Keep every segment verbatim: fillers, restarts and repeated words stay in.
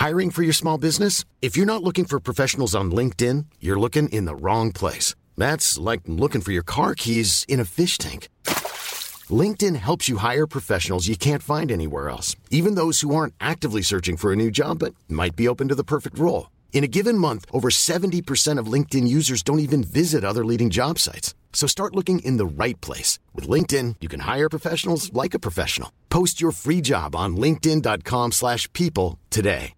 Hiring for your small business? If you're not looking for professionals on LinkedIn, you're looking in the wrong place. That's like looking for your car keys in a fish tank. LinkedIn helps you hire professionals you can't find anywhere else, even those who aren't actively searching for a new job but might be open to the perfect role. In a given month, over seventy percent of LinkedIn users don't even visit other leading job sites. So start looking in the right place. With LinkedIn, you can hire professionals like a professional. Post your free job on linkedin.com slash people today.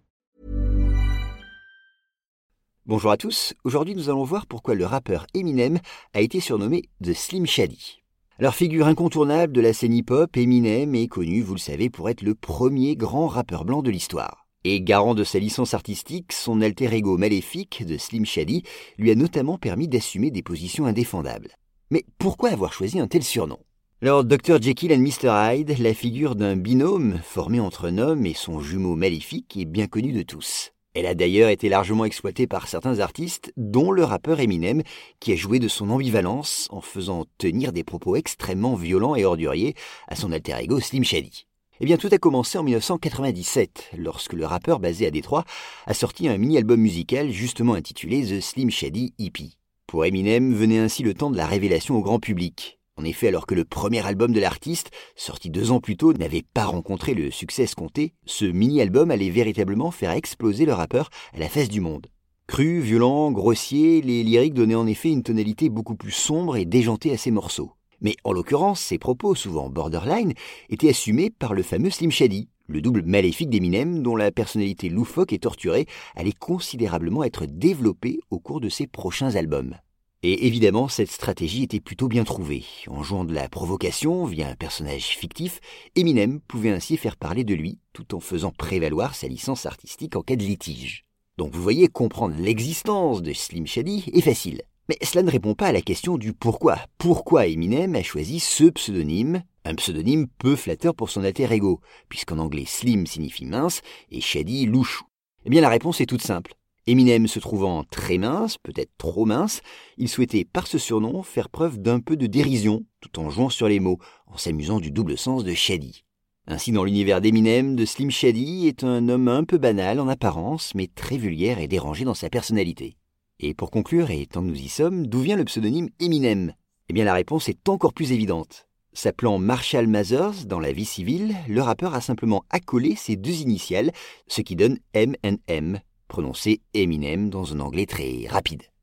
Bonjour à tous, aujourd'hui nous allons voir pourquoi le rappeur Eminem a été surnommé The Slim Shady. Alors figure incontournable de la scène hip-hop, Eminem est connu, vous le savez, pour être le premier grand rappeur blanc de l'histoire. Et garant de sa licence artistique, son alter ego maléfique de Slim Shady lui a notamment permis d'assumer des positions indéfendables. Mais pourquoi avoir choisi un tel surnom ? Alors docteur Jekyll and mister Hyde, la figure d'un binôme formé entre un homme et son jumeau maléfique est bien connue de tous. Elle a d'ailleurs été largement exploitée par certains artistes, dont le rappeur Eminem, qui a joué de son ambivalence en faisant tenir des propos extrêmement violents et orduriers à son alter ego Slim Shady. Eh bien, tout a commencé en dix-neuf cent quatre-vingt-dix-sept, lorsque le rappeur basé à Détroit a sorti un mini-album musical justement intitulé The Slim Shady E P. Pour Eminem venait ainsi le temps de la révélation au grand public. En effet, alors que le premier album de l'artiste, sorti deux ans plus tôt, n'avait pas rencontré le succès escompté, ce mini-album allait véritablement faire exploser le rappeur à la face du monde. Cru, violent, grossier, les lyriques donnaient en effet une tonalité beaucoup plus sombre et déjantée à ses morceaux. Mais en l'occurrence, ses propos, souvent borderline, étaient assumés par le fameux Slim Shady, le double maléfique d'Eminem dont la personnalité loufoque et torturée allait considérablement être développée au cours de ses prochains albums. Et évidemment, cette stratégie était plutôt bien trouvée. En jouant de la provocation via un personnage fictif, Eminem pouvait ainsi faire parler de lui tout en faisant prévaloir sa licence artistique en cas de litige. Donc vous voyez, comprendre l'existence de Slim Shady est facile. Mais cela ne répond pas à la question du pourquoi. Pourquoi Eminem a choisi ce pseudonyme, un pseudonyme peu flatteur pour son alter ego, puisqu'en anglais Slim signifie mince et Shady louche. Eh bien la réponse est toute simple. Eminem se trouvant très mince, peut-être trop mince, il souhaitait par ce surnom faire preuve d'un peu de dérision, tout en jouant sur les mots, en s'amusant du double sens de Shady. Ainsi, dans l'univers d'Eminem, de Slim Shady est un homme un peu banal en apparence, mais très vulgaire et dérangé dans sa personnalité. Et pour conclure, et tant que nous y sommes, d'où vient le pseudonyme Eminem ? Eh bien la réponse est encore plus évidente. S'appelant Marshall Mathers dans la vie civile, le rappeur a simplement accolé ses deux initiales, ce qui donne M and M, prononcé Eminem dans un anglais très rapide.